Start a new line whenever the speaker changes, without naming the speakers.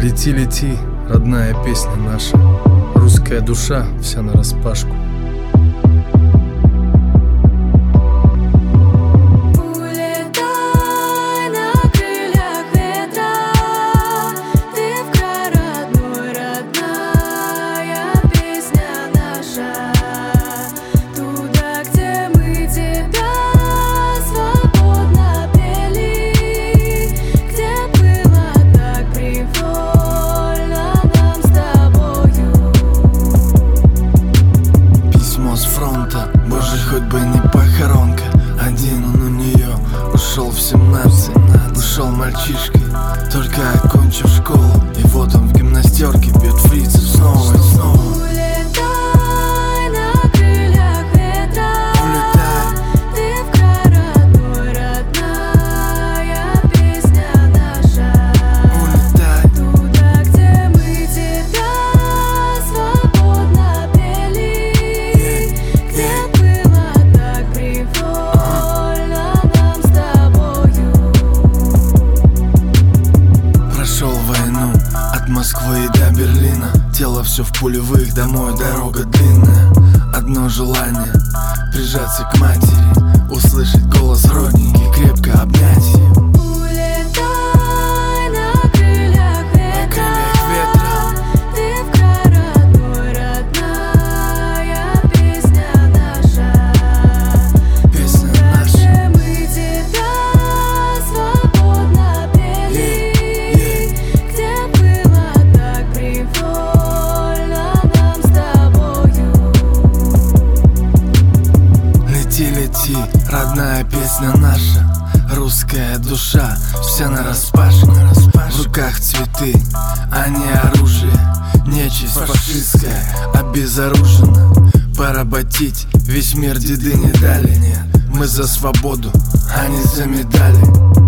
Лети, лети, родная песня наша, русская душа вся нараспашку.
Хоть бы не похоронка, один он у нее ушел в 17, ушел мальчишкой, только окончив школу. И вот он в гимнастерке бьет фрицев снова и снова.
Улетай на крыльях ветра,
Улетай,
ты в край родной, родная песня наша.
улетай,
Туда, где мы тебя свободно пели, где было так привольно нам с тобою.
прошел войну от Москвы и до Берлина. Тело все в пулевых, домой дорога длинная. Одно желание — прижаться к матери, услышать голос родненький, крепко обнять ее.
Улетай на крыльях ветра,
ветра,
ты в край родной, родная песня наша.
песня
Туда,
наша.
где мы тебя свободно пели, где было так привольно нам с тобою.
Лети, лети, родная песня наша, русская душа вся нараспашку. В руках цветы, а не оружие, нечисть фашистская обезоружена. Поработить весь мир деды не дали. Мы за свободу, а не за медали.